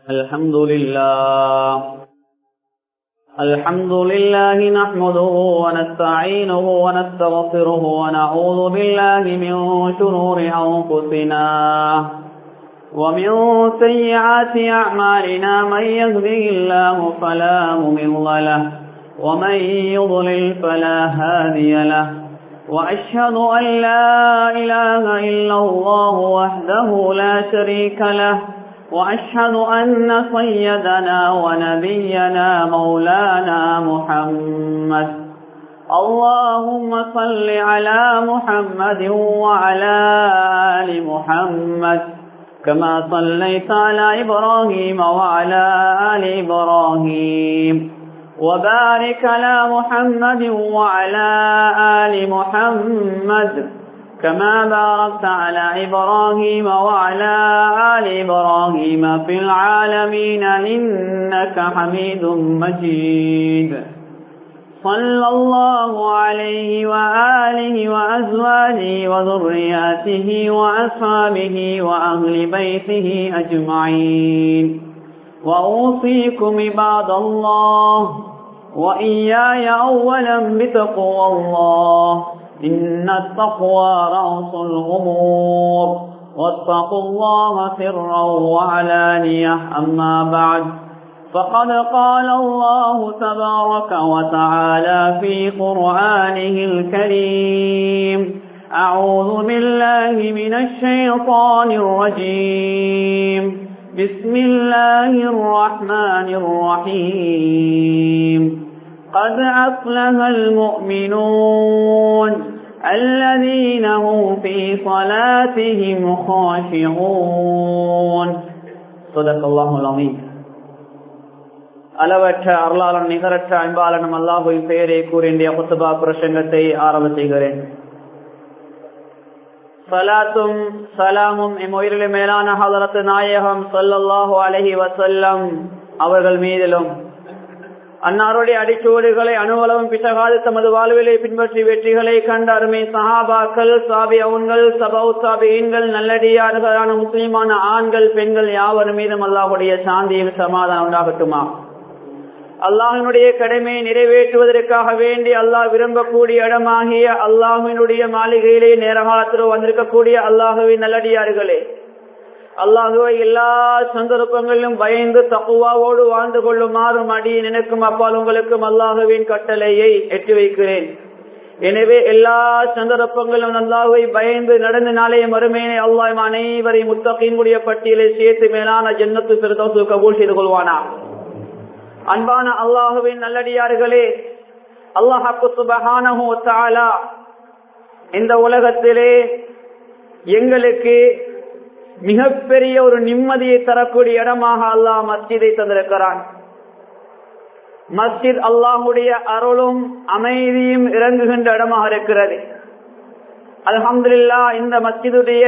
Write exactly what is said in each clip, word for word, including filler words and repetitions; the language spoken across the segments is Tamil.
الحمد لله الحمد لله نحمده ونستعينه ونستغفره ونعوذ بالله من شرور أنفسنا ومن سيئات أعمالنا من يهده الله فلا مضل له ومن يضلل فلا هادي له وأشهد أن لا إله إلا الله وحده لا شريك له وأشهد أن سيدنا ونبينا مولانا محمد اللهم صل على محمد وعلى آل محمد كما صليت على إبراهيم وعلى آل إبراهيم وبارك على محمد وعلى آل محمد كما باركت على إبراهيم وعلى آل إبراهيم في العالمين إنك حميد مجيد صلى الله عليه وآله وأزواجه وذرياته وأصحابه وأهل بيته أجمعين وأوصيكم عباد الله وإياي أولا بتقوى الله إن التقوى رأس الأمور واتقوا الله سرا وعلانية أما بعد فقد قال الله تبارك وتعالى في قرآنه الكريم أعوذ بالله من الشيطان الرجيم بسم الله الرحمن الرحيم قد أفلح المؤمنون الذين هم في صلاتهم خاشعون صدق الله العظيم. அளவற்ற அருளாளன் நிகரற்ற அன்பாளனும் அல்லாஹ்வின் பெயரை கூறிய குத்பா பிரசங்கத்தை ஆரம்ப செய்கிறேன். சலாத்தும் சலாமும் இம்முயிரிலே மேலான ஹதரத் நாயகம் ஸல்லல்லாஹு அலைஹி வஸல்லம் அவர்கள் மீதிலும் அன்னாருடைய அடிச்சுவடுகளை அணுவளவும் பிசகாது தமது வாழ்விலை பின்பற்றி வெற்றிகளை கண்ட அருமை சஹாபாக்கள், சாபியவுன்கள், சபவு சாபியீன்கள், நல்லடியார்களான முஸ்லிமான ஆண்கள் பெண்கள் யாவர் மீதும் அல்லாஹ்வுடைய சாந்தியும் சமாதானம் உண்டாகட்டுமா. அல்லாஹினுடைய கடமையை நிறைவேற்றுவதற்காக வேண்டி அல்லாஹ் விரும்பக்கூடிய இடமாகிய அல்லாஹினுடைய மாளிகையிலே நேரகாலத்தில் வந்திருக்கக்கூடிய அல்லாஹுவின் நல்லடியார்களே, அல்லாஹுவை எல்லா சந்தர்ப்பங்களிலும் பயந்து தக்குவாவோடு வாழ்ந்து கொள்ளுமாறும் அடி நினைக்கும் அப்பால் உங்களுக்கும் அல்லாஹுவின் கட்டளையை எட்டி வைக்கிறேன். எனவே எல்லா சந்தர்ப்பங்களும் அல்லாஹுவை பயந்து நடந்த நாளைய மறுமையினை அல்லாஹ் அனைவரை முத்தகீன்களுடைய பட்டியலை சேர்த்து மேலான ஜன்னத்து ஃபிர்தௌஸ் கபூல் செய்து கொள்வானா. அன்பான அல்லாஹுவின் நல்லடியார்களே, அல்லாஹ் சுப்ஹானஹு வ தஆலா இந்த உலகத்திலே எங்களுக்கு மிகப்பெரிய ஒரு நிம்மதியை தரக்கூடிய இடமாக அல்லாஹ் மஸ்ஜிதை தந்திருக்கிறான். மஸ்ஜித் அல்லாஹுடைய அருளும் அமைதியும் இறங்குகின்ற இடமாக இருக்கிறது. அல்ஹம்துலில்லாஹ், இந்த மஸ்ஜிதுடைய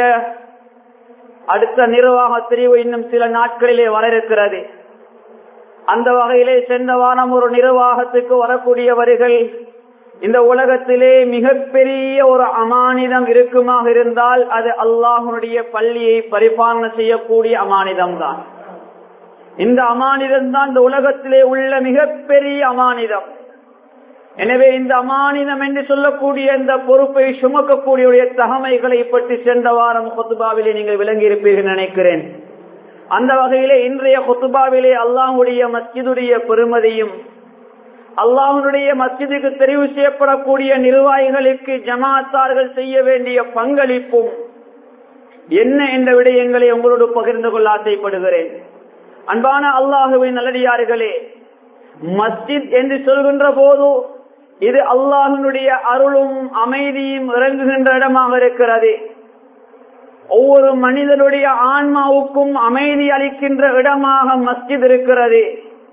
அடுத்த நிர்வாக பிரிவு இன்னும் சில நாட்களிலே வர இருக்கிறது. அந்த வகையிலே சென்ற வாரம் ஒரு நிர்வாகத்துக்கு வரக்கூடியவர்கள் இந்த உலகத்திலே மிகப்பெரிய ஒரு அமானிதம் இருக்குமாக இருந்தால் அது அல்லாஹ்வுடைய பள்ளியை பரிபாலனை செய்யக்கூடிய அமானிதம் தான். இந்த அமானிதம் தான் இந்த உலகத்திலே உள்ள மிகப்பெரிய அமானிதம். எனவே இந்த அமானிதம் என்று சொல்லக்கூடிய இந்த பொறுப்பை சுமக்கக்கூடிய தகமைகளை பற்றி சென்ற வாரம் குத்பாவிலே நீங்கள் விளங்கி இருப்பீர்கள் நினைக்கிறேன். அந்த வகையிலே இன்றைய குத்பாவிலே அல்லாஹ்வுடைய மஸ்ஜிதுடைய பெருமதியும் அல்லாஹ்வுடைய மஸ்ஜிதுக்கு தெரிவு செய்யப்படக்கூடிய நிர்வாகிகளுக்கு ஜமாத்தார்கள் செய்ய வேண்டிய பங்களிப்பும் என்ன என்ற விடயங்களை உங்களோடு பகிர்ந்து கொள்ள ஆசைப்படுகிறேன். அன்பான அல்லாஹ்வின் நல்லடியார்களே, மஸ்ஜித் என்று சொல்கின்ற போது இது அல்லாஹ்வுடைய அருளும் அமைதியும் இறங்குகின்ற இடமாக இருக்கிறது. ஒவ்வொரு மனிதனுடைய ஆன்மாவுக்கும் அமைதி அளிக்கின்ற இடமாக மஸ்ஜித் இருக்கிறது.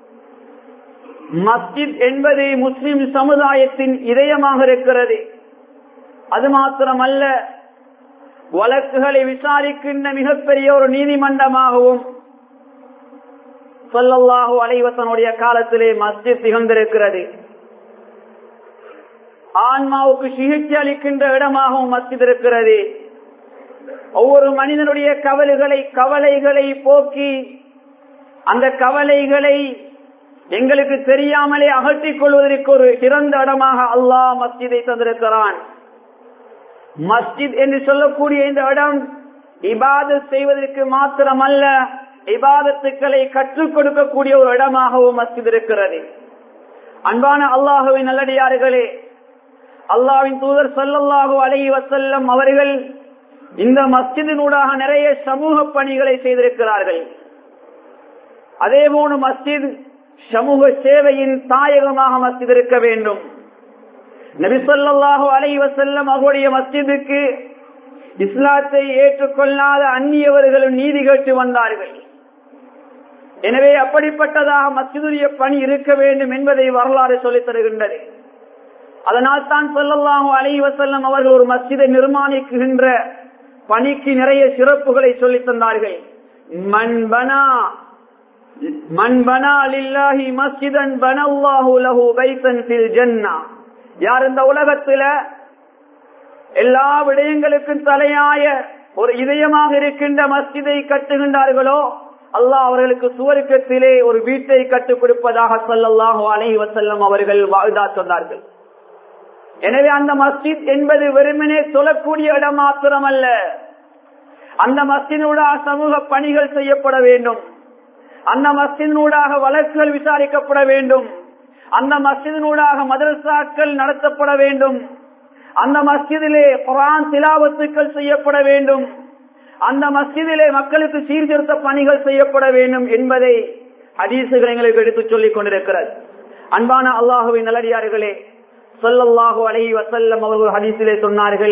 மஸ்ஜித் என்பது முஸ்லிம் சமுதாயத்தின் இதயமாக இருக்கிறது. அது மாத்திரமல்ல, வழக்குகளை விசாரிக்கின்ற மிகப்பெரிய ஒரு நீதிமன்றமாகவும் ஸல்லல்லாஹு அலைஹி வஸல்லம் காலத்திலே மஸ்ஜித் திகழ்ந்திருக்கிறது. ஆன்மாவுக்கு சிகிச்சை அளிக்கின்ற இடமாகவும் மஸ்ஜித் இருக்கிறது. ஒவ்வொரு மனிதனுடைய கவலைகளை கவலைகளை போக்கி அந்த கவலைகளை எங்களுக்கு தெரியாமலே அகற்றிக் கொள்வதற்கு ஒரு சிறந்த இடமாக அல்லாஹ் மஸ்ஜிதை தந்திருக்கிறான். மஸ்ஜித் என்று சொல்லக்கூடிய இந்த இடம் இபாதத் செய்வதற்கு மாத்திரமல்ல, இபாதத்துக்களை கற்றுக் கொடுக்கக்கூடிய ஒரு இடமாகவும் மஸ்ஜித் இருக்கிறது. அன்பான அல்லாஹுவின் நல்லடியார்களே, அல்லாஹ்வின் தூதர் ஸல்லல்லாஹு அலைஹி வஸல்லம் அவர்கள் இந்த மஸ்ஜிதினூடாக நிறைய சமூக பணிகளை செய்திருக்கிறார்கள். அதே போன்று மஸ்ஜித் சமூக சேவையின் தாயகமாக மஸ்ஜித் இருக்க வேண்டும். நபி ஸல்லல்லாஹு அலைஹி வஸல்லம் அவருடைய மஸ்ஜிதுக்கு இஸ்லாத்தை ஏற்றுக்கொள்ளாத அந்நியவர்களும் நீதி கேட்டு வந்தார்கள். எனவே அப்படிப்பட்டதாக மஸ்ஜிதுடைய பணி இருக்க வேண்டும் என்பதை வரலாறு சொல்லித் தருகின்றது. அதனால் தான் ஸல்லல்லாஹு அலைஹி வஸல்லம் அவர்கள் ஒரு மஸ்ஜிதை நிர்மாணிக்கின்ற பணிக்கு நிறைய சிறப்புகளை சொல்லித் தந்தார்கள். மன் பனா மன் பனா லில்லாஹி மஸ்ஜிதன் பனல்லாஹு லஹு பைத்தன் ஃபில் ஜன்னah. யார் இந்த உலகத்துல எல்லா விடயங்களுக்கும் தலையாய ஒரு இதயமாக இருக்கின்ற மஸ்ஜிதை கட்டுகின்றார்களோ அல்லாஹ் அவர்களுக்கு சுவர்க்கத்திலே ஒரு வீட்டை கட்டுக் கொடுப்பதாக ஸல்லல்லாஹு அலைஹி வஸல்லம் அவர்கள் வாதா சொன்னார்கள். எனவே அந்த மஸ்ஜித் என்பது வெறுமனே சொல்லக்கூடிய இடம் மாத்திரமல்ல, அந்த மஸ்ஜிதினூடாக சமூக பணிகள் செய்யப்பட வேண்டும், அந்த மஸ்ஜிதினூடாக வழக்குகள் விசாரிக்கப்பட வேண்டும், அந்த மஸ்ஜிதினூடாக மதரசாக்கள் நடத்தப்பட வேண்டும், அந்த மஸ்ஜிதிலே குர்ஆன் திலாவத்துக்கள் செய்யப்பட வேண்டும், அந்த மஸ்ஜிதிலே மக்களுக்கு சீர்திருத்த பணிகள் செய்யப்பட வேண்டும் என்பதை ஹதீசுகள் எங்களுக்கு எடுத்துச் சொல்லிக் கொண்டிருக்கிறது. அன்பான அல்லாஹுவின் நல்லடியார்களே, ஸல்லல்லாஹு அலைஹி வஸல்லம் அவர்கள் ஹதீஸிலே சொன்னார்கள்,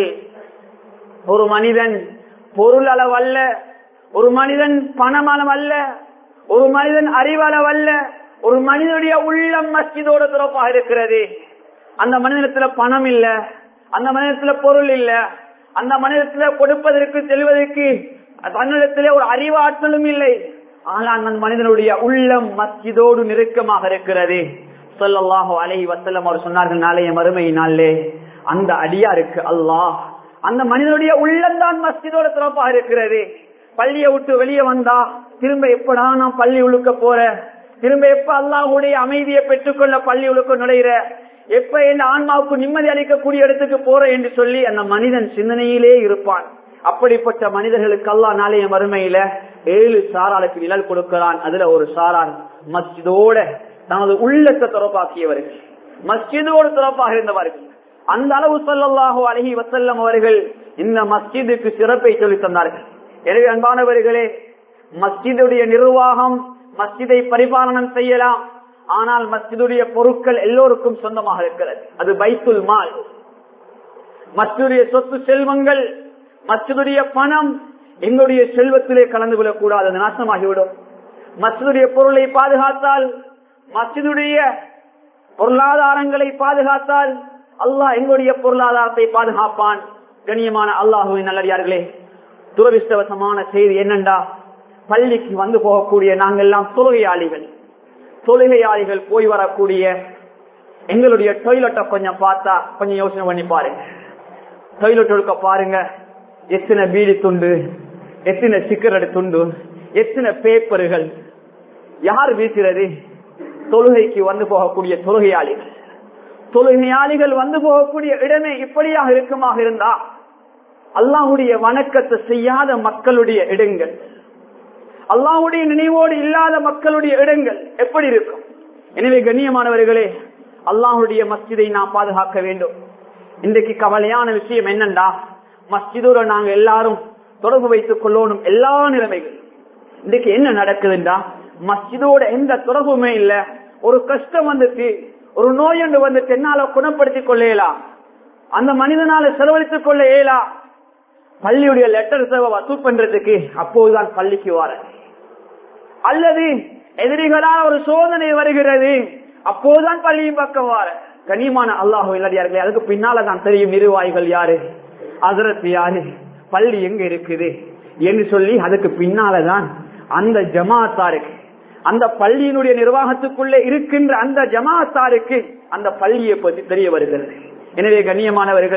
ஒரு மனிதன் பொருள் அளவல்ல, ஒரு மனிதன் பணமளவு அல்ல, ஒரு மனிதன் அறிவளவல்ல, ஒரு மனிதனுடைய உள்ளம் மஸ்ஜிதோடு தொடர்பாக இருக்கிறது. அந்த மனிதத்துல பணம் இல்ல, அந்த மனிதத்துல பொருள் இல்ல, அந்த மனிதத்துல கொடுப்பதற்கு செல்வதற்கு தன்னிடத்திலே ஒரு அறிவாற்றலும் இல்லை, ஆனால் அந்த மனிதனுடைய உள்ளம் மஸ்ஜிதோடு நெருக்கமாக இருக்கிறது. ஸல்லல்லாஹு அலைஹி வஸல்லம் அவர் சொன்னார்கள், நாளைய மறுமை நாளிலே அந்த அடியாருக்கு அல்லாஹ் அந்த மனிதனுடைய உள்ளம்தான் மஸ்ஜிதோட தொடர்பாக இருக்கிறது. பள்ளியை விட்டு வெளியே வந்தா திரும்ப எப்படா நான் பள்ளி உழுக்க போற, திரும்ப எப்ப அல்லாஹ்வுடைய அமைதியை பெற்றுக்கொள்ள பள்ளி உழுக்க நுழைகிற, எப்ப என் ஆன்மாவுக்கு நிம்மதி அளிக்கக்கூடிய இடத்துக்கு போற என்று சொல்லி அந்த மனிதன் சிந்தனையிலே இருப்பான். அப்படிப்பட்ட மனிதர்களுக்கு அல்லாஹ் நாளைய மறுமையில ஏழு சாராளுக்கு நிழல் கொடுக்கிறான். அதுல ஒரு சாரார் மஸ்ஜிதோட தனது உள்ளத்தை தொடர்பாக்கியவர்கள், மஸ்ஜிதோடு தொடர்பாக இருந்தவர்கள். அந்த அளவு ஸல்லல்லாஹு அலைஹி வஸல்லம் அவர்கள் இந்த மஸ்ஜிதுக்கு சிறப்பை சொல்லி தந்தார்கள். எனவே அன்பானவர்களே, மஸ்ஜிதுடைய நிர்வாகம், மஸ்ஜிதை பரிபாலனம் செய்யலாம், ஆனால் மஸ்ஜிதுடைய பொருட்கள் எல்லோருக்கும் சொந்தமாக இருக்கிறது. அது பைத்துல் மால். மஸ்ஜிதுடைய சொத்து செல்வங்கள், மஸ்ஜிதுடைய பணம் எங்களுடைய செல்வத்திலே கலந்து விடக்கூடாது, அது நாசமாகிவிடும். மஸ்ஜிதுடைய பொருளை பாதுகாத்தால், மஸ்ஜிதுடைய பொருளாதாரங்களை பாதுகாத்தால் அல்லாஹ் எங்களுடைய பொருளாதாரத்தை பாதுகாப்பான். கண்ணியமான அல்லாஹுவின் நல்லடியார்களே, துரதிர்ஷ்டவசமான செய்தி என்னண்டா, பள்ளிக்கு வந்து போகக்கூடிய நாங்கள் எல்லாம் தொழுகையாளிகள். தொழுகையாளிகள் போய் வரக்கூடிய எங்களுடைய டொய்லெட்டை கொஞ்சம் பார்த்தா கொஞ்சம் யோசனை பண்ணி பாருங்க. டொய்லெட் ஒழுக்க பாருங்க, எத்தனை பீடி துண்டு, எத்தனை சிகரெட் துண்டு, எத்தனை பேப்பர்கள், யார் வீசுறது? தொழுகைக்கு வந்து போகக்கூடிய தொழுகையாளிகள். தொழுகையாளிகள் வந்து போகக்கூடிய இடமே இப்படியாக இருக்குமாக இருந்தா அல்லாஹ்வுடைய வணக்கத்தை செய்யாத மக்களுடைய இடங்கள், அல்லாஹ்வுடைய நினைவோடு இல்லாத மக்களுடைய இடங்கள் எப்படி இருக்கும்? எனவே கண்ணியமானவர்களே, அல்லாஹ்வுடைய மஸ்ஜிதை நாம் பாதுகாக்க வேண்டும். இன்றைக்கு கவலையான விஷயம் என்னண்டா, மஸ்ஜிதோட நாங்க எல்லாரும் தொடர்பு வைத்துக் கொள்ளணும் எல்லா நிலைமைகள். இன்றைக்கு என்ன நடக்குதுண்டா, மஸ்ஜிதோட எந்த தொடர்புமே இல்ல. ஒரு கஷ்டம் வந்துட்டு, ஒரு நோய் ஒன்று வந்துட்டு என்னால குணப்படுத்திக் கொள்ள இயலாம், அந்த மனிதனால செலவழித்துக் கொள்ள இயலாம். பள்ளியுடைய லெட்டர் சேவை வசூல் பண்றதுக்கு அப்போதுதான் பள்ளிக்கு வர, அல்லது எதிரிகளால் ஒரு சோதனை வருகிறது அப்போதுதான் பள்ளியின் பக்கம் வர. கனிமான அல்லாஹ் இல்லடியார்களே, அதுக்கு பின்னால்தான் தெரியும் நிர்வாகிகள் யாரு, ஹஜ்ரத் யாரு, பள்ளி எங்க இருக்குது என்று சொல்லி அதுக்கு பின்னால்தான் அந்த ஜமாத்தாருக்கு, அந்த பள்ளியினுடைய நிர்வாகத்துக்குள்ளே இருக்கின்ற அந்த ஜமாத்தாருக்கு அந்த பள்ளியை பற்றி தெரிய வருகிறது. எனவே கண்ணியமானவர்களே,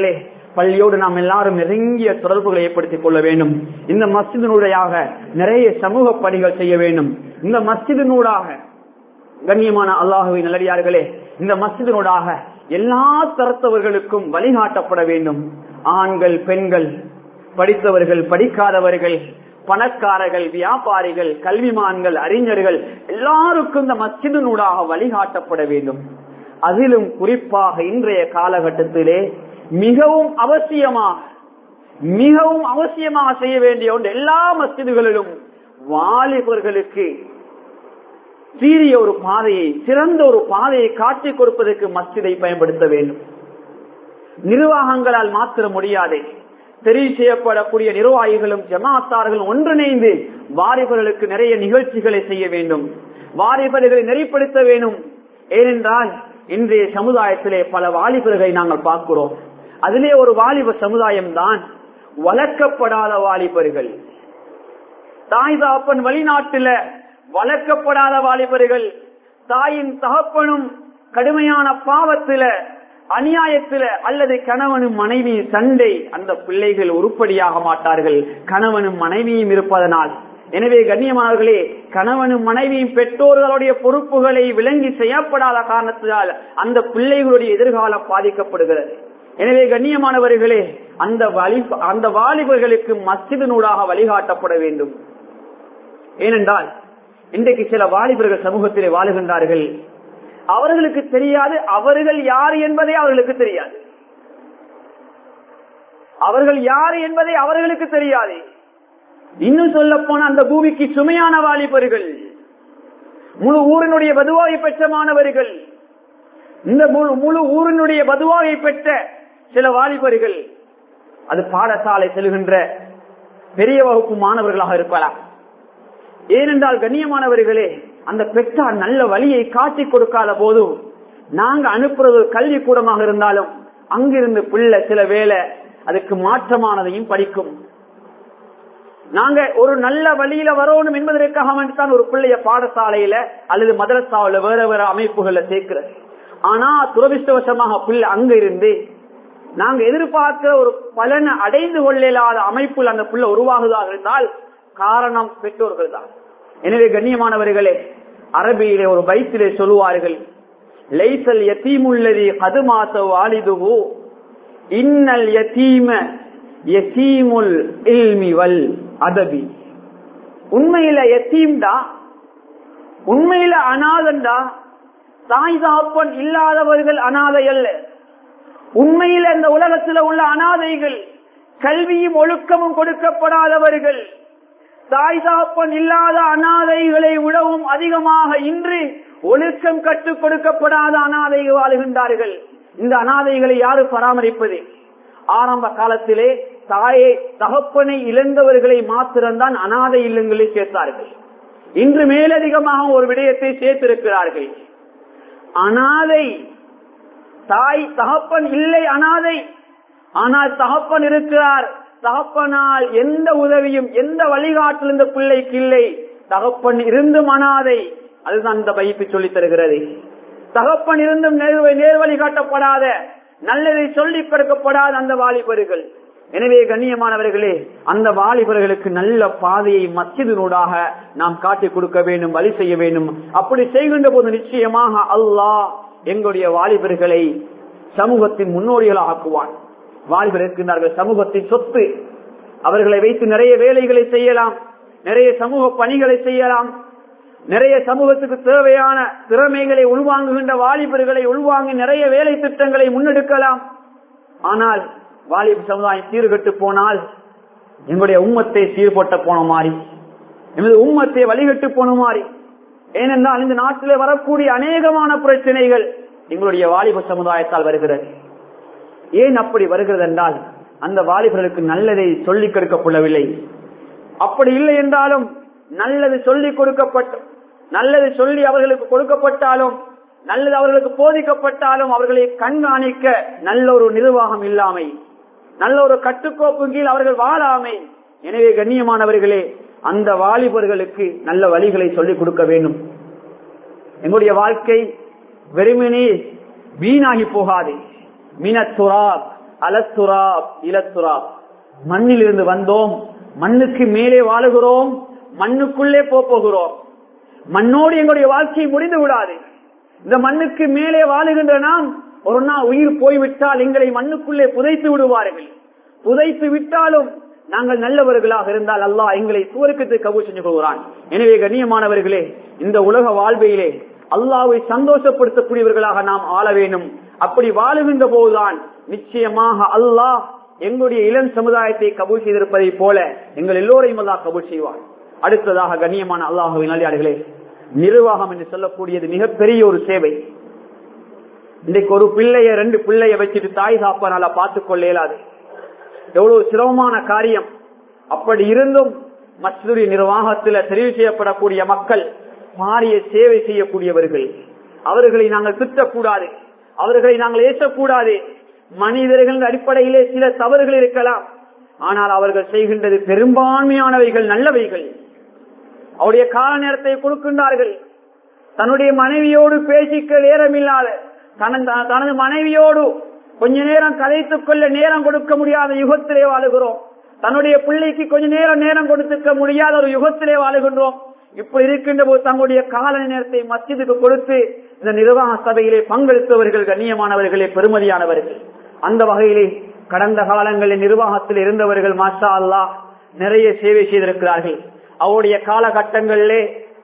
பள்ளியோடு நாம் எல்லாரும் நெருங்கிய தொடர்புகளை ஏற்படுத்திக் கொள்ள வேண்டும். இந்த மஸ்ஜிதினூடாக நிறைய சமூக பணிகள் செய்ய வேண்டும். இந்த மஸ்ஜிதினூடாக கண்ணியமான அல்லாஹுவின் நல்லடியார்களே, இந்த மஸ்ஜிதினூடாக எல்லா தரத்தவர்களுக்கும் வழிகாட்டப்பட வேண்டும். ஆண்கள், பெண்கள், படித்தவர்கள், படிக்காதவர்கள், பணக்காரர்கள், வியாபாரிகள், கல்விமான்கள், அறிஞர்கள் எல்லாருக்கும் இந்த மஸ்ஜிதினூடாக வழிகாட்டப்பட வேண்டும். அதிலும் குறிப்பாக இன்றைய காலகட்டத்திலே மிகவும் அவசியமாக மிகவும் அவசியமாக செய்ய வேண்டிய ஒன்று, எல்லா மஸ்ஜிதுகளிலும் வாலிபர்களுக்கு சீரிய ஒரு பாதையை, சிறந்த ஒரு பாதையை காட்டிக் கொடுப்பதற்கு மஸ்ஜிதை பயன்படுத்த வேண்டும். நிர்வாகங்களால் மாத்திர முடியாது. தெரிவு செய்யப்படக்கூடிய நிர்வாகிகளும் ஜமாத்தார்களும் ஒன்றிணைந்து வாலிபர்களுக்கு நிறைய நிகழ்ச்சிகளை செய்ய வேண்டும். வாலிபர்களை நெறிப்படுத்த வேண்டும். ஏனென்றால் இன்றைய சமுதாயத்திலே பல வாலிபர்களை நாங்கள் பார்க்கிறோம். அதிலே ஒரு வாலிப சமுதாயம் தான் வளர்க்கப்படாத வாலிபர்கள். தாய் தகப்பன் வெளிநாட்டில வளர்க்கப்படாத வாலிபர்கள், தாயின் தகப்பனும் கடுமையான பாவத்தில, அநியாயத்தில, அல்லது கணவனும் மனைவி சண்டை, அந்த பிள்ளைகள் உருப்படியாக மாட்டார்கள் கணவனும் மனைவியும் இருப்பதனால். எனவே கண்ணியமானவர்களே, கணவனும் மனைவியும் பெற்றோர்களுடைய பொறுப்புகளை விளங்கி செய்யப்படாத காரணத்தினால் அந்த பிள்ளைகளுடைய எதிர்காலம் பாதிக்கப்படுகிறது. எனவே கண்ணியமானவர்களே, அந்த வழி அந்த வாலிபர்களுக்கு மஸ்ஜிதினூடாக வழிகாட்டப்பட வேண்டும். ஏனென்றால் இன்றைக்கு சில வாலிபர்கள் சமூகத்திலே வாழுகின்றார்கள். அவர்களுக்கு தெரியாது அவர்கள் யார் என்பதே அவர்களுக்கு தெரியாது. அவர்கள் யார் என்பதை அவர்களுக்கு தெரியாது. இன்னும் சொல்ல போன அந்த பூமிக்கு சுமையான வாலிபர்கள், முழு ஊரினுடைய பதுவாவை பெற்ற மாணவர்கள், இந்த முழு ஊரினுடைய பதுவாவை பெற்ற சில வாலிபர்கள், அது பாடசாலை செல்கின்ற பெரிய வகுப்பு மாணவர்களாக இருக்கலாம். ஏனென்றால் கண்ணியமானவர்களே, அந்த பெற்றார் நல்ல வழியை காட்டிக் கொடுக்காத போது, நாங்க அனுப்புறது கல்வி கூடமாக இருந்தாலும் அங்கிருந்து பிள்ளை சில வேளை அதுக்கு மாற்றமானதையும் படிக்கும். நாங்க ஒரு நல்ல வழியில வரணும் என்பதற்காக தான் ஒரு பிள்ளைய பாடசாலையில அல்லது மதரசாவில வேற வேற அமைப்புகள்ல சேர்க்கிறது. ஆனா துரதிருஷ்டவசமாக பிள்ளை அங்க இருந்து நாங்க எதிர்பார்க்கிற ஒரு பலனை அடைந்து கொள்ளாத அமைப்புல அந்த பிள்ளை உருவாகுதாக இருந்தால் காரணம் பெற்றோர்கள் தான். எனவே கண்ணியமானவர்களே, அரபியிலே ஒரு பைத்திலே சொல்லுவார்கள், லைசல் யதீமுல்லதி கதுமாத வாலிதுஹு இன்னல் யதீம யதீமுல் இல்மி வல் அதபி. உண்மையில யதீம்டா, உண்மையில அநாதன்டா, தாய் தகப்பன் இல்லாதவர்கள் அநாதை அல்ல. உண்மையில இந்த உலகத்தில் உள்ள அநாதைகள் கல்வியும் ஒழுக்கமும் கொடுக்கப்படாதவர்கள். தாய் தகப்பன் இல்லாத அநாதைகளை விடவும் அதிகமாக இன்று ஒழுக்கம் கற்றுக் கொடுக்கப்படாத அநாதைகள் வாழுகின்றார்கள். இந்த அநாதைகளை யாரு பராமரிப்பது? ஆரம்ப காலத்திலே தாயை தகப்பனை இழந்தவர்களை மாத்திரம்தான் அநாதை இல்லங்களில் சேர்த்தார்கள். இன்று மேலதிகமாக ஒரு விடயத்தை சேர்த்திருக்கிறார்கள். அநாதை, தாய் தகப்பன் இல்லை அநாதை, ஆனால் தகப்பன் இருக்கிறார். தகப்பனால் எந்த உதவியும் எந்த வழிகாட்டில் இந்த பிள்ளைக்கு இல்லை. தகப்பன் இருந்தும் அநாதை. அதுதான் இந்த பைப்பு சொல்லித் தருகிறது. தகப்பன் இருந்தும் நேர் வழிகாட்டப்படாத, நல்லதை சொல்லிக் கொடுக்கப்படாத அந்த வாலிபர்கள். எனவே கண்ணியமானவர்களே, அந்த வாலிபர்களுக்கு நல்ல பாதையை மஸ்ஜிதினூடாக நாம் காட்டிக் கொடுக்க வேண்டும், வழி செய்ய வேண்டும். அப்படி செய்கின்ற போது நிச்சயமாக அல்லாஹ் எங்களுடைய வாலிபர்களை சமூகத்தின் முன்னோடிகளாக ஆக்குவான். வாலிபர் இருக்கின்றார்கள், சமூகத்தின் சொத்து. அவர்களை வைத்து நிறைய வேலைகளை செய்யலாம், நிறைய சமூக பணிகளை செய்யலாம், நிறைய சமூகத்துக்கு தேவையான திறமைகளை உள்வாங்குகின்ற வாலிபர்களை உள்வாங்கி நிறைய வேலை திட்டங்களை முன்னெடுக்கலாம். ஆனால் வாலிப சமுதாயம் சீர்கட்டு போனால் எங்களுடைய உம்மத்தை சீர்பட்ட போன மாதிரி, எமது உம்மத்தை வழிகட்டு போன மாதிரி. ஏனென்றால் இந்த நாட்டிலே வரக்கூடிய அநேகமான பிரச்சனைகள் எங்களுடைய வாலிப சமுதாயத்தால் வருகிறது. ஏன் அப்படி வருகிறது என்றால், அந்த வாலிபர்களுக்கு நல்லதை சொல்லிக் கொடுக்கப்படவில்லை. அப்படி இல்லை என்றாலும் நல்லது சொல்லிக் கொடுக்கப்பட்ட நல்லது சொல்லி அவர்களுக்கு கொடுக்கப்பட்டாலும், நல்லது அவர்களுக்கு போதிக்கப்பட்டாலும் அவர்களை கண்காணிக்க நல்ல ஒரு நிர்வாகம் இல்லாமை, நல்ல ஒரு கட்டுக்கோப்பு கீழ் அவர்கள் வாழாமை. எனவே கண்ணியமானவர்களே, அந்த வாலிபர்களுக்கு நல்ல வழிகளை சொல்லிக் கொடுக்க வேண்டும். எங்களுடைய வாழ்க்கை வெறுமனே வீணாகி போகாது. மினத்துராப் அலத்துரா இலத்துரா, மண்ணிலிருந்து வந்தோம், மண்ணுக்கு மேலே வாழுகிறோம், மண்ணுக்குள்ளே போகிறோம். மண்ணோடு எங்களுடைய வாழ்க்கை முடிந்து விடாது. இந்த மண்ணுக்கு மேலே வாழுகின்ற நாம் ஒரு நாள் உயிர் போய்விட்டால் எங்களை மண்ணுக்குள்ளே புதைத்து விடுவார்கள். புதைத்து விட்டாலும் நாங்கள் நல்லவர்களாக இருந்தால் அல்லாஹ் எங்களை சுவர்க்கத்துக்கு கபூல் செஞ்சு கொள்கிறான். எனவே கண்ணியமானவர்களே, இந்த உலக வாழ்வையிலே அல்லாஹ்வை சந்தோஷப்படுத்தக்கூடியவர்களாக நாம் ஆள வேண்டும். அப்படி வாழுகின்ற போதுதான் நிச்சயமாக அல்லாஹ் எங்களுடைய இளம் சமுதாயத்தை கபூல் செய்திருப்பதை போல எங்கள் எல்லோரையும் அல்லாஹ் கபூல் செய்வார். அடுத்ததாக கண்ணியமான அல்லாஹ்வின் நல்லடியார்களே, நிர்வாகம் என்று சொல்லக்கூடியது மிகப்பெரிய ஒரு சேவை. இன்றைக்கு ஒரு பிள்ளைய ரெண்டு பிள்ளைய வச்சுட்டு தாய் சாப்பானால பார்த்துக் கொள்ள இயலாது. எவ்வளவு சிரமமான காரியம். அப்படி இருந்தும் மஸ்ஜிதுடைய நிர்வாகத்தில் தெரிவு செய்யப்படக்கூடிய மக்கள் பாரிய சேவை செய்யக்கூடியவர்கள். அவர்களை நாங்கள் திட்டக்கூடாது, அவர்களை நாங்கள் ஏற்றக்கூடாது. மனிதர்கள் அடிப்படையிலே சில தவறுகள் இருக்கலாம், ஆனால் அவர்கள் செய்கின்றது பெரும்பான்மையானவைகள் நல்லவைகள். அவருடைய கால நேரத்தை கொடுக்கின்றார்கள். தன்னுடைய மனைவியோடு பேசிக்க நேரமில்லாத, தனது மனைவியோடு கொஞ்ச நேரம் கதைத்துக் கொள்ள நேரம் கொடுக்க முடியாத யுகத்திலே வாழுகிறோம். தன்னுடைய பிள்ளைக்கு கொஞ்ச நேரம் நேரம் கொடுத்துக்க முடியாத ஒரு யுகத்திலே வாழுகின்றோம். இப்ப இருக்கின்ற போது தங்களுடைய கால நேரத்தை மஸ்ஜிதுக்கு கொடுத்து இந்த நிர்வாக சபையிலே பங்கெடுத்தவர்கள் கண்ணியமானவர்களே, பெருமதியானவர்கள். அந்த வகையிலே கடந்த காலங்களில் நிர்வாகத்தில் இருந்தவர்கள் மாஷா அல்லாஹ் நிறைய சேவை செய்திருக்கிறார்கள். அவருடைய காலகட்டங்களிலே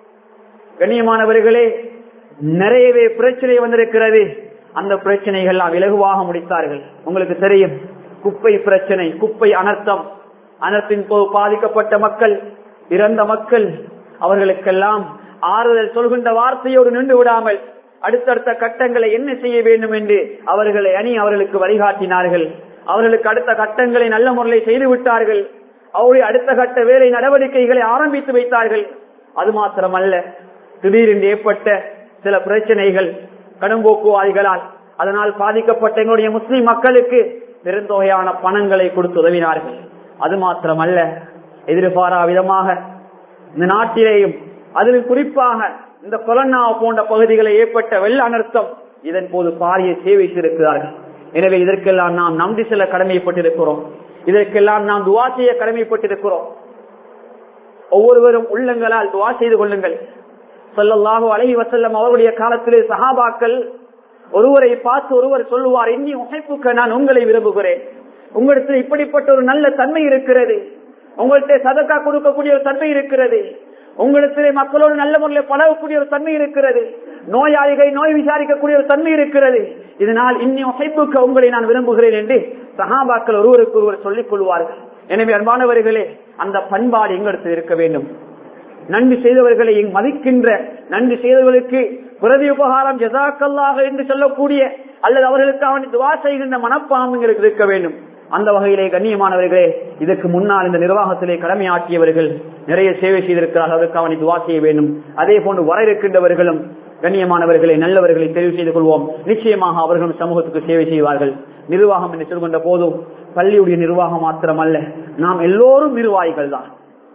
கண்ணியமானவர்களே நிறையவே பிரச்சனை வந்திருக்கிறது. அந்த பிரச்சனைகள் இலகுவாக முடித்தார்கள். உங்களுக்கு தெரியும், குப்பை பிரச்சனை, குப்பை அனர்த்தம், அனர்த்தின் போது பாதிக்கப்பட்ட மக்கள், இறந்த மக்கள், அவர்களுக்கெல்லாம் ஆறுதல் சொல்கின்ற வார்த்தையோடு நின்று விடாமல் அடுத்தடுத்த கட்டங்களை என்ன செய்ய வேண்டும் என்று அவர்களை அணி அவர்களுக்கு வழிகாட்டினார்கள். அவர்களுக்கு அடுத்த கட்டங்களை நல்ல முறையில் செய்து விட்டார்கள். அவருடைய அடுத்த கட்ட வேலை நடவடிக்கைகளை ஆரம்பித்து வைத்தார்கள். அது மாத்திரமல்ல, திடீரென்று ஏற்பட்ட சில பிரச்சனைகள் கடும்போக்குவாதிகளால் அதனால் பாதிக்கப்பட்ட எங்களுடைய முஸ்லிம் மக்களுக்கு பெருந்தொகையான பணங்களை கொடுத்து உதவினார்கள். அது மாத்திரமல்ல, எதிர்பாரா விதமாக இந்த நாட்டிலேயும் அதில் குறிப்பாக இந்த கொலன்னா போன்ற பகுதிகளை ஏற்பட்ட வெள்ள அனர்த்தம், இதன் போது பாரிய சேவை செய்திருக்கிறார்கள். எனவே இதற்கெல்லாம் நாம் நம்பி செல்ல கடமைப்பட்டிருக்கிறோம். இதற்கெல்லாம் நாம் துவா செய்ய கடமைப்பட்டிருக்கிறோம். ஒவ்வொருவரும் உள்ளங்களால் துவா செய்து கொள்ளுங்கள். ஸல்லல்லாஹு அலைஹி வஸல்லம் அவருடைய காலத்திலே சஹாபாக்கள் ஒருவரை பார்த்து ஒருவர் சொல்லுவார், இன்னி உஹிப்புக்க, நான் உங்களை விரும்புகிறேன். உங்களிடத்தில் இப்படிப்பட்ட ஒரு நல்ல தன்மை இருக்கிறது, உங்கள்கிட்ட சதக்கா கொடுக்கக்கூடிய ஒரு தன்மை இருக்கிறது, உங்களிடத்திலே மக்களோடு நல்ல முறையில் பழகக்கூடிய ஒரு தன்மை இருக்கிறது, நோயாளிகளை நோய் விசாரிக்கக்கூடிய ஒரு தன்மை இருக்கிறது. இதனால் இன்னி உஹிப்புக்க, உங்களை நான் விரும்புகிறேன் என்று சஹாபாக்கள் ஒருவருக்கு ஒருவர் சொல்லிக் கொள்வார்கள். எனவே அன்பானவர்களே, அந்த பண்பாடு எங்களிடத்தில் இருக்க வேண்டும். நன்றி செய்தவர்களை மதிக்கின்ற, நன்றி செய்தவர்களுக்கு பிரதி உபகாரம் ஜஸாக்கல்லாஹ் என்று சொல்லக்கூடிய அல்லது அவர்களுக்கு அவன் துவா செய்கின்ற மனப்பான்மைகளுக்கு இருக்க வேண்டும். அந்த வகையிலே கண்ணியமானவர்களே, இதற்கு முன்னால் இந்த நிர்வாகத்திலே கடமையாற்றியவர்கள் நிறைய சேவை செய்திருக்கிறார்கள். அதற்கு அவனை துவா செய்ய வேண்டும். அதே போன்று வர இருக்கின்றவர்களும் கண்ணியமானவர்களை, நல்லவர்களை தெரிவு செய்து கொள்வோம். நிச்சயமாக அவர்களும் சமூகத்துக்கு சேவை செய்வார்கள். நிர்வாகம் என்று சொல்கின்ற போதும் பள்ளியுடைய நிர்வாகம் மாத்திரமல்ல, நாம் எல்லோரும் நிர்வாகிகள் தான்.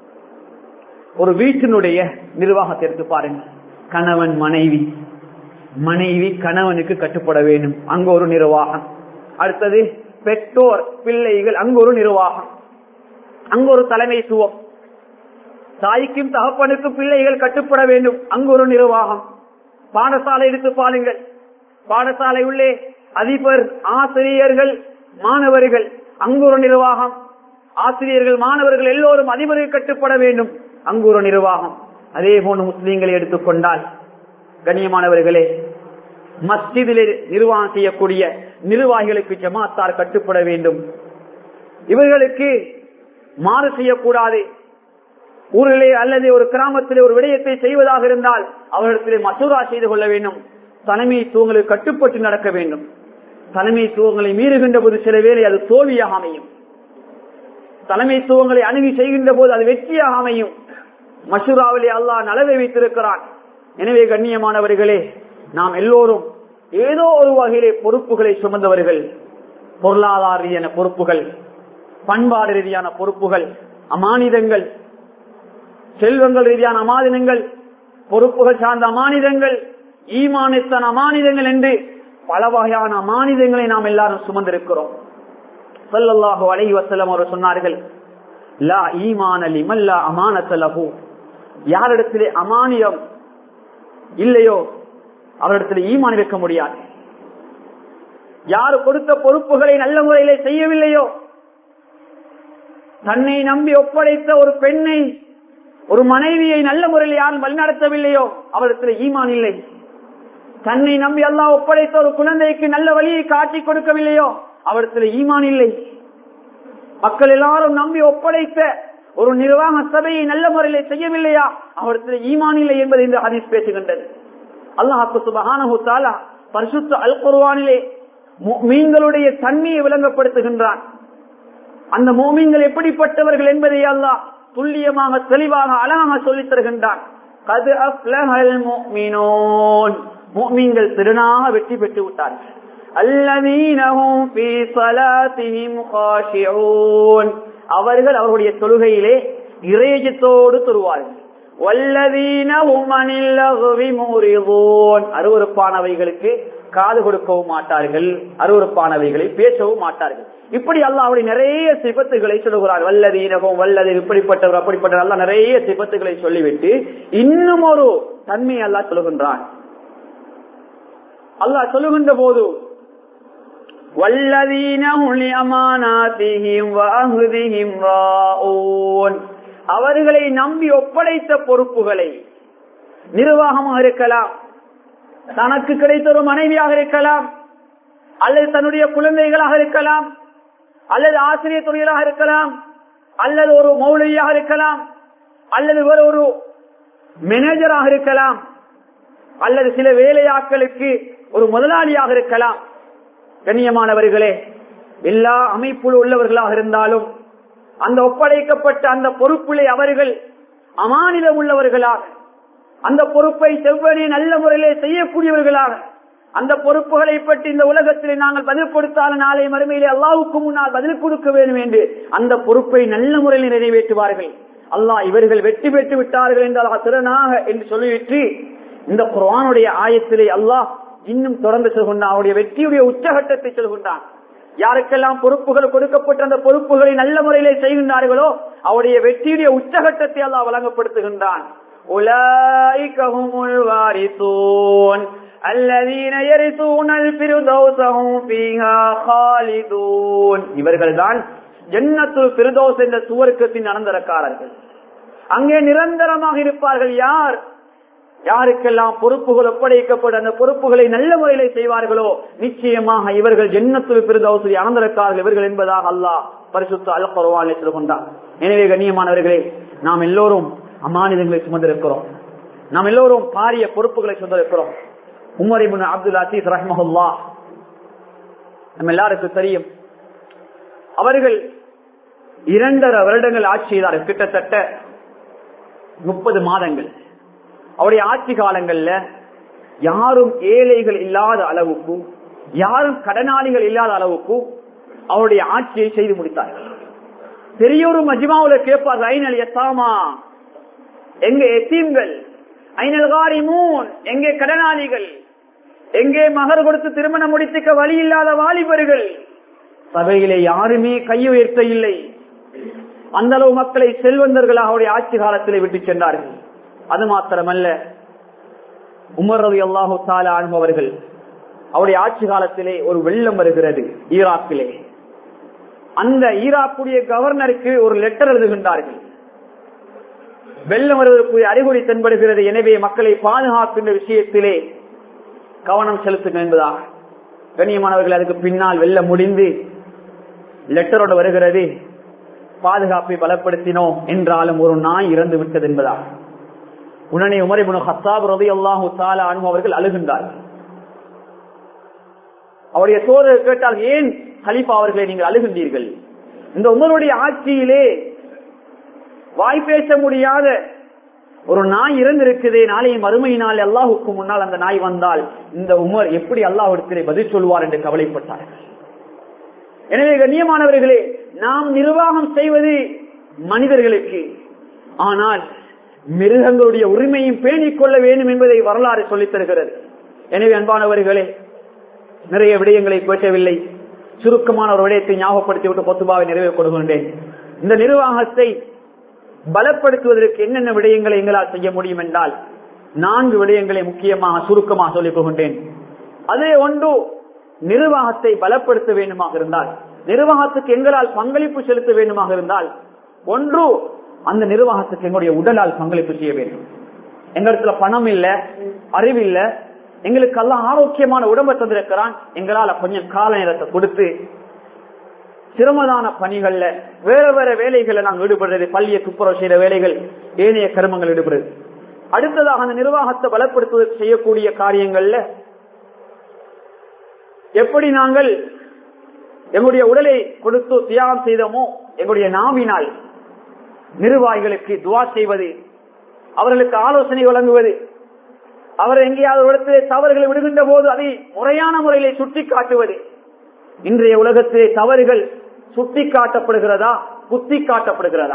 ஒரு வீட்டினுடைய நிர்வாகத்தை எடுத்து பாருங்கள். கணவன் மனைவி, மனைவி கணவனுக்கு கட்டுப்பட வேண்டும், அங்க ஒரு நிர்வாகம். அடுத்தது பெற்றோர் பிள்ளைகள், அங்கு ஒரு நிர்வாகம், அங்கு ஒரு தலைமைத்துவம். தாய்க்கும் தகப்பனுக்கும் பிள்ளைகள் கட்டுப்பட வேண்டும், அங்கு ஒரு நிர்வாகம். பாடசாலை எடுத்து பாருங்கள். பாடசாலை உள்ளே அதிபர், ஆசிரியர்கள், மாணவர்கள், அங்கு ஒரு நிர்வாகம். ஆசிரியர்கள், மாணவர்கள் எல்லோரும் அதிபருக்கு கட்டுப்பட வேண்டும், அங்கு ஒரு நிர்வாகம். அதே போன்று முஸ்லீம்களை எடுத்துக்கொண்டால் கண்ணியமானவர்களே, மஸ்ஜிதிலே நிர்வாகம் செய்யக்கூடிய நிர்வாகிகளுக்கு ஜமாத்தார் கட்டுப்பட வேண்டும். இவர்களுக்கு மாறு செய்யக்கூடாது. ஊரிலே அல்லது ஒரு கிராமத்திலே ஒரு விடயத்தை செய்வதாக இருந்தால் அவர்களிடத்திலே மசூரா செய்து கொள்ள வேண்டும். தலைமைத்துவங்களுக்கு கட்டுப்பட்டு நடக்க வேண்டும். தலைமைத்துவங்களை மீறுகின்ற போது சில வேளை அது தோல்வியாக அமையும். தலைமைத்துவங்களை அணுகி செய்கின்ற போது அது வெற்றியாக அமையும். மசூராவிலே அல்லாஹ் நலவை வைத்திருக்கிறான். எனவே கண்ணியமானவர்களே, நாம் எல்லோரும் ஏதோ ஒரு வகையிலே பொறுப்புகளை சுமந்தவர்கள். பொருளாதார ரீதியான பொறுப்புகள், பண்பாடு ரீதியான பொறுப்புகள், அமானிதங்கள், செல்வங்கள் ரீதியான அமானிதங்கள், பொறுப்புகள் சார்ந்த அமானிதங்கள், ஈமானித்தன அமானிதங்கள் என்று பல வகையான அமானிதங்களை நாம் எல்லாரும் சுமந்திருக்கிறோம். ஸல்லல்லாஹு அலைஹி வஸல்லம் அவர்கள் சொன்னார்கள், லா ஈமான லிமன் லா அமானத லஹு, யாரிடத்திலே அமானியம் இல்லையோ அவரிடத்தில் ஈமான் வைக்க முடியாது. யார் கொடுத்த பொறுப்புகளை நல்ல முறையிலே செய்யவில்லையோ, தன்னை நம்பி ஒப்படைத்த ஒரு பெண்ணை, ஒரு மனைவியை நல்ல முறையில் யாரும் வழிநடத்தவில்லையோ அவரிடத்தில் ஈமான் இல்லை. தன்னை நம்பி அல்லாஹ் ஒப்படைத்த ஒரு குழந்தைக்கு நல்ல வழியை காட்டி கொடுக்கவில்லையோ அவரிடத்தில் ஈமான் இல்லை. மக்கள் எல்லாரும் நம்பி ஒப்படைத்த ஒரு நிர்வாக சபையை நல்ல முறையில் செய்யவில்லையா அவரிடத்தில் ஈமான் இல்லை என்பதை இந்த ஹதீஸ் பேசுகின்றது. அல்லாஹ் சுப்ஹானஹு வ தஆலா பரிசுத்த அல் குர்ஆனிலே முஃமின்களுடைய தன்மையை விளங்கப்படுத்துகின்றான். அந்த முஃமின்கள் எப்படிப்பட்டவர்கள் என்பதை அல்லாஹ் துல்லியமாக தெளிவாக அழகாக சொல்லித் தருகின்றான். கத் அஃப்லஹல் முஃமினூன், முஃமின்கள் திறனாக வெற்றி பெற்று விட்டார்கள். அல்லதீன ஹும் ஃபீ ஸலாத்திஹிம் காஷிஊன், அவர்கள் அவருடைய தொழுகையிலே இறையச்சத்தோடு தொழுவார்கள். வல்லதீன ஹும் அனில் லஹ்வி முரிதூன், அருவருப்பானவைகளுக்கு காது கொடுக்கவும் மாட்டார்கள், அருவருப்பானவைகளை பேசவும் மாட்டார்கள். இப்படி அல்லாஹ்வுடைய நிறைய சிபத்துகளை சொல்லுகிறார். வல்லதீனகும் வல்லதீன், இப்படிப்பட்டவர் அப்படிப்பட்டவர், அல்லாஹ் நிறைய சிபத்துகளை சொல்லிவிட்டு இன்னும் ஒரு தன்மையை அல்லாஹ் சொல்லுகின்றான். அல்லாஹ் சொல்லுகின்ற போது வல்லதீனஹும் லிஅமானாத்திஹிம் வஅஹ்திஹிம் ராஊன், அவர்களை நம்பி ஒப்படைத்த பொறுப்புகளை, நிர்வாகமாக இருக்கலாம், தனக்கு கிடைத்த ஒரு மனைவியாக இருக்கலாம், அல்லது தன்னுடைய குழந்தைகளாக இருக்கலாம், அல்லது ஆசிரியர் துறைகளாக இருக்கலாம், அல்லது ஒரு மௌலவியாக இருக்கலாம், அல்லது வேறு ஒரு மேனேஜராக இருக்கலாம், அல்லது சில வேலையாட்களுக்கு ஒரு முதலாளியாக இருக்கலாம். கண்ணியமானவர்களே, எல்லா அமைப்பில் உள்ளவர்களாக இருந்தாலும் அந்த ஒப்படைக்கப்பட்ட அந்த பொறுப்பிலே அவர்கள் அமானிதம் உள்ளவர்களாக, அந்த பொறுப்பை செவ்வனே நல்ல முறையிலே செய்யக்கூடியவர்களாக, அந்த பொறுப்புகளை பற்றி இந்த உலகத்திலே நாங்கள் பதில் கொடுத்தாலும் நாளை மறுமையிலே அல்லாஹ்வுக்கு முன்னால் பதில் கொடுக்க வேண்டும் என்று அந்த பொறுப்பை நல்ல முறையில் நிறைவேற்றுவார்கள். அல்லாஹ் இவர்கள் வெற்றி பெற்று விட்டார்கள் என்றால் திறனாக என்று சொல்லிவிட்டு இந்த குர்ஆனுடைய ஆயத்திலே அல்லாஹ் இன்னும் தொடர்ந்து சொல்கின்றான், அவருடைய வெற்றியுடைய உச்சகட்டத்தை சொல்கின்றான். யாருக்கெல்லாம் பொறுப்புகள் கொடுக்கப்பட்ட அந்த பொறுப்புகளை நல்ல முறையிலே செய்கின்றார்களோ அவருடைய வெற்றியுடைய உச்சகட்டத்தை அல்லாஹ் வழங்கப்படுத்துகின்றான். உலாயிக ஹுமுல் வாரிசூன் அல்லதீன யரிசூனல் ஃபிர்தௌஸ ஹும் ஃபீஹா காலிதூன், இவர்கள்தான் ஜன்னத்துல் ஃபிர்தௌஸ் என்ற சுவர்க்கத்தின் அனந்தரக்காரர்கள், அங்கே நிரந்தரமாக இருப்பார்கள். யார் யாருக்கெல்லாம் பொறுப்புகள் ஒப்படைக்கப்பட்ட அந்த பொறுப்புகளை நல்ல முறையிலே செய்வார்களோ நிச்சயமாக இவர்கள் ஜன்னத்துல் ஃபிர்தௌஸ் அனந்தரக்காரர்கள் இவர்கள் என்பதாக அல்லாஹ் பரிசுத்த அல் குர்ஆனில் சொல்கின்றான். எனவே கண்ணியமானவர்களே, நாம் எல்லோரும் அமானிதங்களை சுமந்திருக்கிறோம், நாம் எல்லோரும் பாரிய பொறுப்புகளை சுமந்திருக்கிறோம். உமர் இப்னு அப்துல் அசீஸ் ரஹ்மஹுல்லாஹ் நம்ம எல்லாருக்கும் தெரியும், அவர்கள் இரண்டரை வருடங்கள் ஆட்சி செய்தார்கள், கிட்டத்தட்ட முப்பது மாதங்கள். அவருடைய ஆட்சி காலங்கள்ல யாரும் ஏழைகள் இல்லாத அளவுக்கு, யாரும் கடனாளிகள் இல்லாத அளவுக்கு அவருடைய ஆட்சியை செய்து முடித்தார்கள். பெரியோரு மஜ்மாவுல கேட்பார்கள், ஐனல் யதாமா, எங்கே எத்தீம்கள், ஐனல் காரிமூன், எங்கே கடனாளிகள், எங்கே மகர் கொடுத்து திருமணம் முடித்துக்க வழி இல்லாத வாலிபர்கள். சபையிலே யாருமே கையுயர்த்த இல்லை. அந்த அளவு மக்களை செல்வந்தர்களாக அவருடைய ஆட்சி காலத்திலே விட்டு சென்றார்கள். அது மாத்திரமல்ல, உமர் ரலியல்லாஹு தஆலா அன்ஹு அவர்கள் அவருடைய ஆட்சி காலத்திலே ஒரு வெள்ளம் வருகிறது ஈராக்கிலே. அந்த ஈராக்குடைய கவர்னருக்கு ஒரு லெட்டர் எழுதுகின்றார்கள், வெள்ளம் வருவதற்குரிய அறிகுறி தென்படுகிறது, எனவே மக்களை பாதுகாக்கின்ற விஷயத்திலே கவனம் செலுத்துங்கள் என்பதாக. கண்ணியமானவர்கள், அதுக்கு பின்னால் வெள்ளம் முடிந்து லெட்டரோடு வருகிறது, பாதுகாப்பை பலப்படுத்தினோம் என்றாலும் ஒரு நாய் இறந்து விட்டது என்பதாக. உடனே உமர் இப்னு கத்தாப் ரலியல்லாஹு தஆலா அன்ஹு அவர்கள் அழுகின்றார்கள். அவருடைய சோதரர் கேட்டால், ஏன் கலீஃபா அவர்களை நீங்கள் அழுகின்றீர்கள்? இந்த உமருடைய ஆட்சியிலே வாய் பேச முடியாத ஒரு நாய் இறந்திருக்குதே, நாளைய மறுமையினால் அல்லாஹுக்கு முன்னால் அந்த நாய் வந்தால் இந்த உமர் எப்படி அல்லாஹ்விடத்திலே பதில் சொல்வார் என்று கவலைப்பட்டார்கள். எனவே கண்ணியமானவர்களே, நாம் நிர்வாகம் செய்வது மனிதர்களுக்கு, ஆனால் மிருகங்களுடைய உரிமையும் பேணிக் கொள்ள வேண்டும் என்பதை வரலாறு சொல்லித் தருகிறது. எனவே அன்பானவர்களே, நிறைய விடயங்களை பேசவில்லை. சுருக்கமான ஒரு விடயத்தை ஞாபகப்படுத்தி விட்டு கொத்துபாவை நிறைவேற கொடுக்கின்றேன். இந்த நிர்வாகத்தை பலப்படுத்துவதற்கு என்னென்ன விடயங்களை எங்களால் செய்ய முடியும் என்றால் நான்கு விடயங்களை முக்கியமாக சுருக்கமாக சொல்லிக் கொள்கின்றேன். அதே ஒன்று, நிர்வாகத்தை பலப்படுத்த வேண்டுமாக இருந்தால், நிர்வாகத்துக்கு எங்களால் பங்களிப்பு செலுத்த வேண்டுமாக இருந்தால், ஒன்று அந்த நிர்வாகத்துக்கு எங்களுடைய உடலால் பங்களிப்பு செய்ய வேண்டும். எங்களிடத்துல பணம் இல்ல, அறிவில்ல, எங்களுக்கு எல்லாம் ஆரோக்கியமான உடம்பை தந்திருக்கிறான், எங்களால கொஞ்சம் கால நேரத்தை கொடுத்து சிரமதான பணிகள்ல வேற வேற வேலைகளை நாங்கள் ஈடுபடுறது, பள்ளியை துப்புரவு செய்யற வேலைகள், ஏனைய கர்மங்கள் ஈடுபடுறது. அடுத்ததாக அந்த நிர்வாகத்தை பலப்படுத்துவதற்கு செய்யக்கூடிய காரியங்கள்ல எப்படி நாங்கள் எங்களுடைய உடலை கொடுத்து தியாகம் செய்தோமோ, எங்களுடைய நாவினால் நிர்வாகிகளுக்கு துவா செய்வது, அவர்களுக்கு ஆலோசனை வழங்குவது, அவர் எங்கேயாவது இடத்திலே தவறுகளை விடுகின்ற போது அதை முறையான முறையிலே சுட்டி காட்டுவது. இன்றைய உலகத்திலே தவறுகள் சுட்டி காட்டப்படுகிறதா, குத்தி காட்டப்படுகிறதா?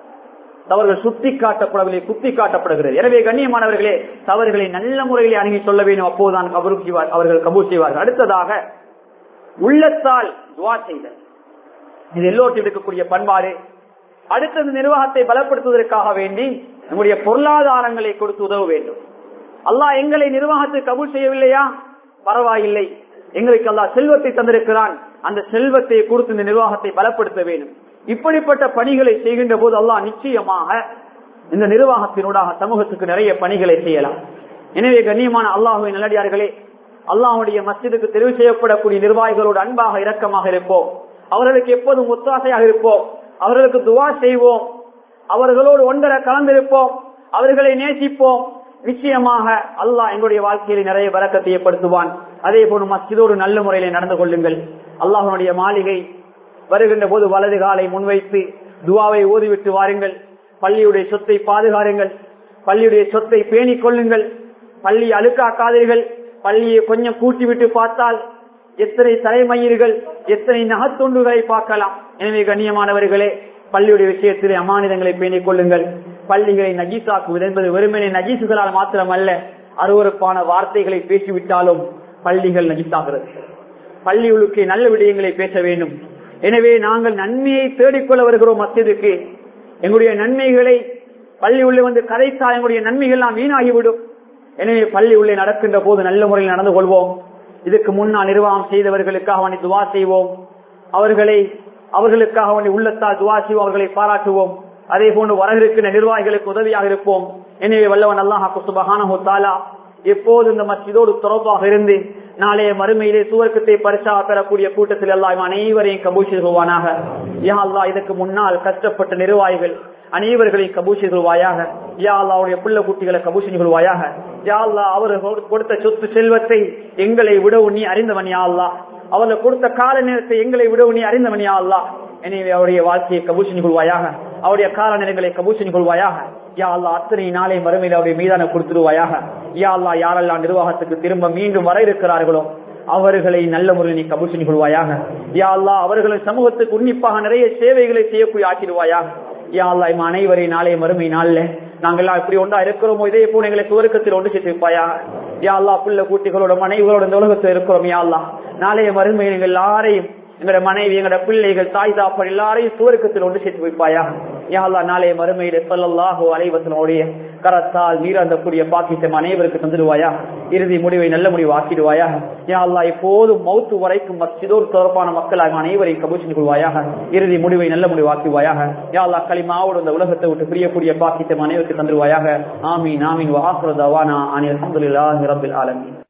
தவறுகள் சுட்டி காட்டப்படவில்லை, குத்தி காட்டப்படுகிறது. எனவே கண்ணியமானவர்களே, தவறுகளை நல்ல முறையிலே அணுகி சொல்ல வேண்டும், அப்போதுதான் கபூல் செய்வார், அவர்கள் கபூல் செய்வார்கள். அடுத்ததாக உள்ளத்தால் துவா செய்தல், இது எல்லோருக்கும் இருக்கக்கூடிய பண்பாடு. அடுத்தது நிர்வாகத்தை பலப்படுத்துவதற்காக வேண்டி நம்முடைய பொருளாதாரங்களை கொடுத்து உதவ வேண்டும். அல்லாஹ் எங்களை நிர்வாகத்தை கபூல் செய்யவில்லையா, பரவாயில்லை, எங்களுக்கு அல்லாஹ் செல்வத்தை தந்திருக்கிறான், அந்த செல்வத்தை கொடுத்து இந்த நிர்வாகத்தை பலப்படுத்த வேண்டும். இப்படிப்பட்ட பணிகளை செய்கின்ற போது அல்லாஹ் நிச்சயமாக இந்த நிர்வாகத்தினூடாக சமூகத்துக்கு நிறைய பணிகளை செய்யலாம். எனவே கண்ணியமான அல்லாஹ்வின் நல்லடியார்களே, அல்லாஹ்வுடைய மஸ்ஜிதுக்கு தெரிவு செய்யப்படக்கூடிய நிர்வாகிகளோடு அன்பாக இரக்கமாக இருப்போம், அவர்களுக்கு எப்போதும் ஒத்தாசையாக இருப்போம், அவர்களுக்கு துவா செய்வோம், அவர்களோடு ஒன்றரை கலந்திருப்போம், அவர்களை நேசிப்போம். நிச்சயமாக அல்லாஹ் எங்களுடைய வாழ்க்கையில நிறைய பரக்கத்தை ஏற்படுத்துவான். அதே போல மஸ்ஜிதோடு நல்ல முறையில நடந்து கொள்ளுங்கள். அல்லாஹ்வுடைய மாளிகை வருகின்ற போது வலது காலை முன்வைத்து துவாவை ஓதிவிட்டு வாருங்கள். பள்ளியுடைய சொத்தை பாதுகாருங்கள், பள்ளியுடைய சொத்தை பேணிக் கொள்ளுங்கள், பள்ளி அழுக்காக்காதீர்கள். பள்ளியை கொஞ்சம் கூட்டி விட்டு பார்த்தால் எத்தனை தலைமயிர்கள், எத்தனை நகத்துண்டுகளை பார்க்கலாம். எனவே கண்ணியமானவர்களே, பள்ளியுடைய விஷயத்திலே அமானிதங்களை பேணிக் கொள்ளுங்கள். பள்ளிகளை நஜீசாக்குவது என்பது வெறுமனே நஜீசுகளால் மாத்திரமல்ல, அருவருப்பான வார்த்தைகளை பேசிவிட்டாலும் பள்ளிகள் நஜீசாகிறது. பள்ளிகளுக்கு நல்ல விடயங்களை பேச வேண்டும். எனவே நாங்கள் நன்மையை தேடிக்கொள்ள வருகிறோம் மஸ்ஜிதுக்கு. எங்களுடைய நன்மைகளை பள்ளி உள்ளே வந்து கதைத்தால் எங்களுடைய நன்மைகள் எல்லாம் வீணாகிவிடும். எனவே பள்ளி உள்ளே நடக்கின்ற போது நல்ல முறையில் நடந்து கொள்வோம். இதுக்கு முன்னால் நிர்வாகம் செய்தவர்களுக்காக அவனை துவா செய்வோம், அவர்களை அவர்களுக்காக அவனை உள்ளத்தால் துவா செய்வோம், அவர்களை பாராட்டுவோம். அதே போன்று வரவிருக்கின்ற நிர்வாகிகளுக்கு உதவியாக இருப்போம். எனவே வல்லவன் அல்லாஹ் சுப்ஹானஹு வ தஆலா எப்போது இந்த மஸ்ஜிதோடு தொடர்பாக இருந்து நாளைய மறுமையிலே சுவர்க்கத்தை பரிசாக பெறக்கூடிய கூட்டத்தில் அல்லாஹ் அனைவரையும் கபூல் செய்வானாக. யா அல்லாஹ், இதற்கு முன்னால் கஷ்டப்பட்ட நிர்வாகிகள் அனைவர்களையும் கபூல் செய்வாயாக. யா அல்லாஹ், அவருடைய புள்ள குட்டிகளை கபூல் செய்வாயாக. யா அல்லாஹ், அவர்கள் கொடுத்த சொத்து செல்வத்தை எங்களை விடவும் நீ அறிந்தவன். யா அல்லாஹ், அவர்கள் கொடுத்த கால நேரத்தை எங்களை விடவும் நீ அறிந்தவன். யா அல்லாஹ், எனவே அவருடைய வாழ்க்கையை கபூல் செய்து கொள்வாயாக, அவருடைய கால நேரங்களை கபூல் செய்து கொள்வாயாக. யா அல்லாஹ், அத்தனை நாளை மறுமையில் அவருடைய மீதான கொடுத்துருவாயாக. யா அல்லாஹ், யாரெல்லாம் நிர்வாகத்துக்கு திரும்ப மீண்டும் வர இருக்கிறார்களோ அவர்களை நல்ல முறையில் நீ கபூல் செய்து கொள்வாயாக. யா அல்லாஹ், அவர்களின் சமூகத்துக்கு உன்னிப்பாக நிறைய சேவைகளை செய்யக்கூடிய ஆக்கிடுவாயாக. யா அல்லாஹ், இம் அனைவரை நாளை மறுமை நாள்ல நாங்கள் எப்படி ஒன்றா இருக்கிறோமோ இதே போல எங்களை சுவர்க்கத்தில் ஒன்று சேர்த்து வைப்பாயாக. யா அல்லாஹ், புள்ள கூட்டிகளோட மனைவிகளோட இந்த உலகத்தில் இருக்கிறோம். யா அல்லாஹ், நாளைய மறுமை எங்கள் எல்லாரையும், எங்களோட மனைவி, எங்களோட பிள்ளைகள், தாய் தாப்பர் எல்லாரையும் சுவர்க்கத்தில் ஒன்று சேர்த்து வைப்பாயாக. யா அல்லாஹ், நாளைய மறுமையில ஸல்லல்லாஹு அலைஹி வஸல்லம் கரத்தால் நீராந்தக்கூடிய பாக்கியத்தை அனைவருக்கு தந்துடுவாயா. இறுதி முடிவை நல்ல முடிவு ஆக்கிடுவாயாக. யா அல்லாஹ், எப்போதும் மௌத்து வரைக்கும் மஸ்ஜிதோடு தொடர்பான மக்களாக அனைவரையும் கபூல் செய்து கொள்வாயாக. இறுதி முடிவை நல்ல முடிவு ஆக்கிடுவாயாக. யா அல்லாஹ், கலிமாவோடு இந்த உலகத்தை விட்டு பிரியக்கூடிய பாக்கியத்தை அனைவருக்கு தந்துடுவாயாக. ஆமீன் ஆமீன். வ ஆகிரு தவானா அனில் ஹம்துலில்லாஹி ரப்பில் ஆலமீன்.